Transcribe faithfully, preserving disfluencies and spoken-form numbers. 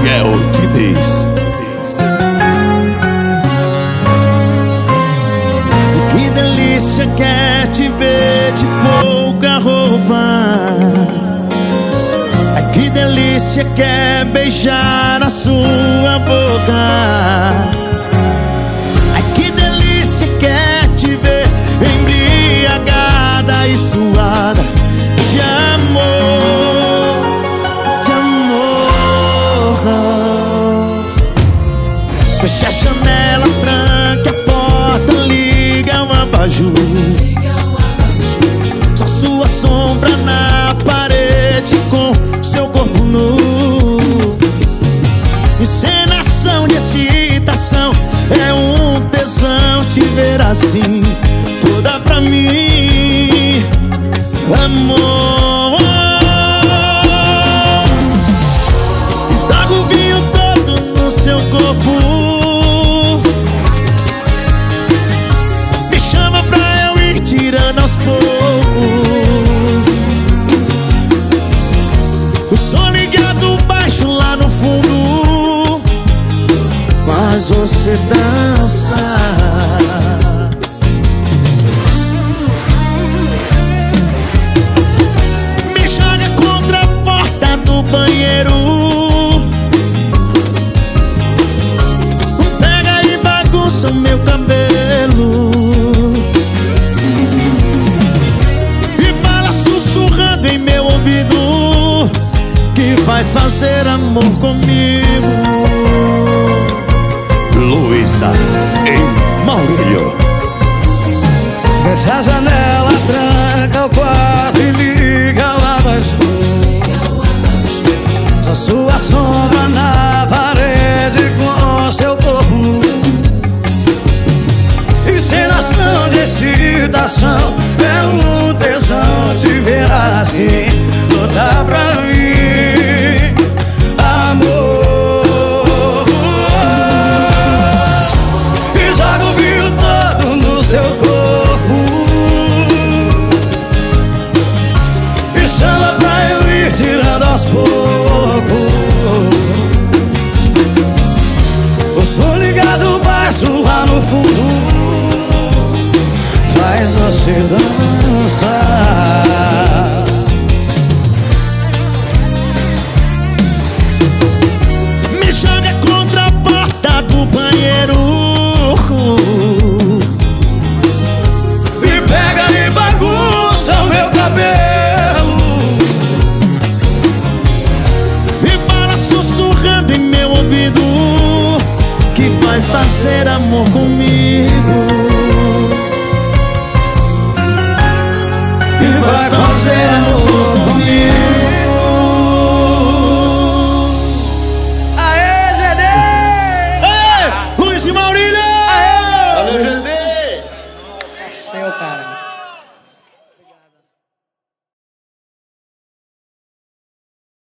Miguel Diniz. Que delícia que é te ver de pouca roupa. Que delícia que é beijar a sua boca. Que delícia que é te ver embriagada e suada de amor, de amor. Feche a janela, tranque a porta, liga o abajur. Só sua sombra na parede com seu corpo nu. Encenação de excitação, é um tesão te ver assim, toda pra mim, amor. Trago o vinho todo no seu corpo, me chama pra eu ir tirando aos poucos. O som ligado baixo lá no fundo faz você dançar. Me joga contra a porta do banheiro, pega e bagunça o meu cabelo e fala sussurrando em meu ouvido que vai fazer amor comigo. Luísa em Maurílio. Fecha a janela, tranca o quarto e liga o abajur. Só sua sombra na parede com seu corpo nu. Encenação de excitação, é um tesão te ver assim, toda pra mim, amor. E joga o vinho todo no seu corpo, e chama pra eu ir tirando aos poucos. O som ligado baixo lá no fundo faz você dançar. Me joga contra a porta do banheiro E pega e bagunça o meu cabelo e fala sussurrando em meu ouvido que vai fazer amor comigo.